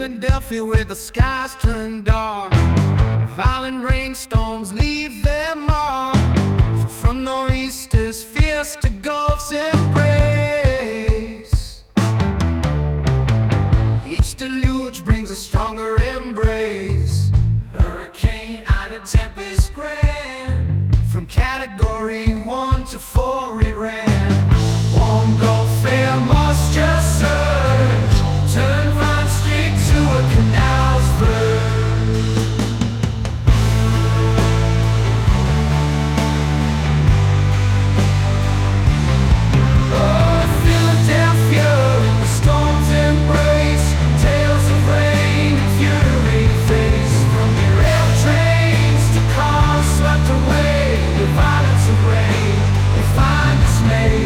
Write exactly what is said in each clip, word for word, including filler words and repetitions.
Philadelphia where the skies turn dark, violent rainstorms leave their mark. From nor'easters fierce to Gulf's embrace, each deluge brings a stronger embrace. Hurricane Ida, tempest grand, from category one to four it ran. Warm Gulf air must just surge, turn Vine Street to a canal's verge. Oh, Philadelphia in the storm's embrace, tales of rain and fury face. From derailed trains to cars swept away with violence and rain, they find dismay.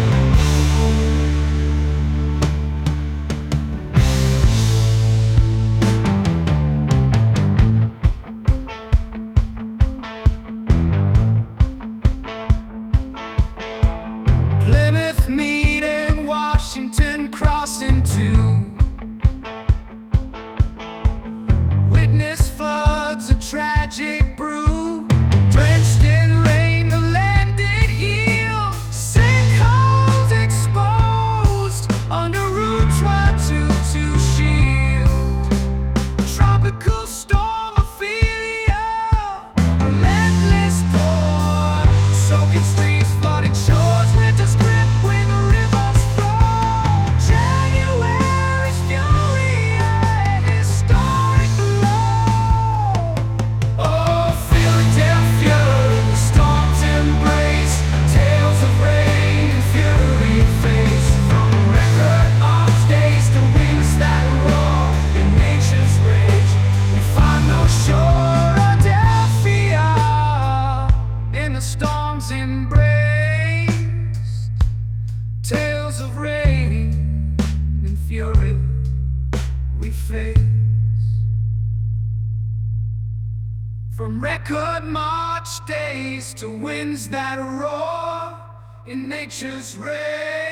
Plymouth, Meade, and Washington crossing too. Witness floods, a tragic brew. Drenched in rain, the land did heal. Sinkholes exposed under Route twenty-two shield. Tropical storm Ophelia, relentless pour, soaking streets, flooding shores, winter's grip when the rivers flow. January's fury, an historic blow. Oh, Philadelphia, the storm's embrace, tales of rain and fury face. From record arms days to winds that roar in nature's rage, we find no shore. Philadelphia in the storm's embrace, tales of rain and fury we face. From record march days to winds that roar in nature's rage.